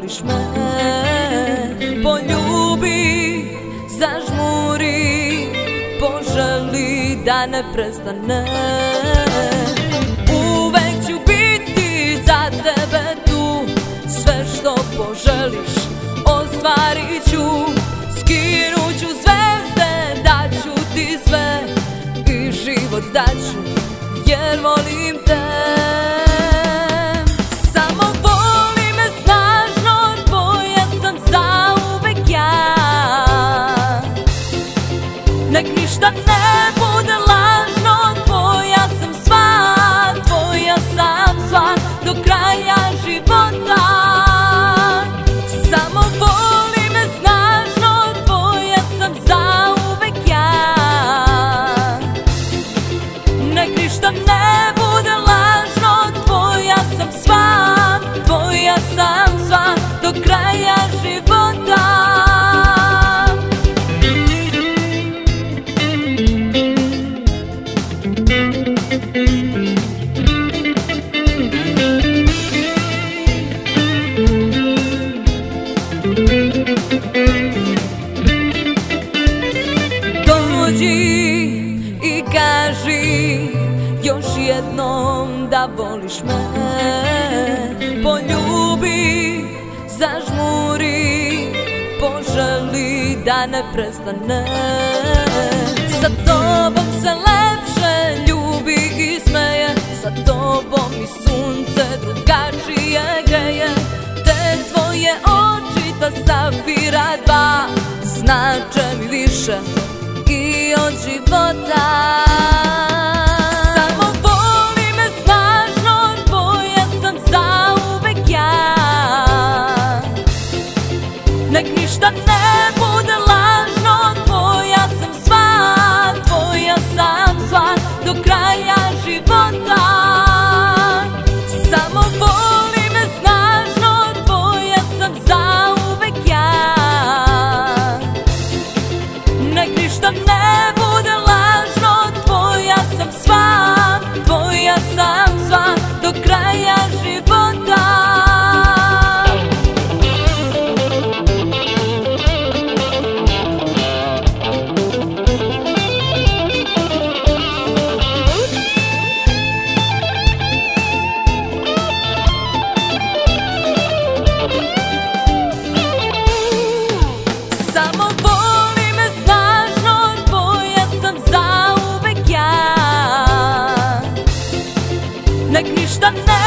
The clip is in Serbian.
voliš me, poljubi, zažmuri, poželi da ne prestane. Uvek ću biti za tebe tu, sve što poželiš ostvarit ću. Skinuću zvezde, daću ti sve i život daću, jer volim te. Samo voli me snažno, tvoja sam zauvek ja. Nek ništa ne bude lažno, tvoja sam sva, tvoja sam sva do kraja života. Samo voli me snažno, tvoja sam zauvek ja. Nek ništa ne bude lažno, tvoja sam sva, tvoja sam sva do kraja života. Dođi i kaži još jednom da voliš me, poljubi, zažmuri, poželi da ne prestane. Sa tobom se lepše ljubi i smeje, sa tobom i sunce drugačije greje. Te tvoje oči, ta safira dva, znače mi više i od života. Samo voli me snažno, tvoja sam zauvek ja. Nek ništa ne bude lažno, tvoja sam sva, tvoja sam sva do kraja života. Samo voli me snažno, tvoja sam zauvek ja. Nek ništa ne bude lažno, tvoja sam sva, tvoja sam sva do kraja života. Samo voli me snažno, tvoja sam zauvek ja. Nek ništa ne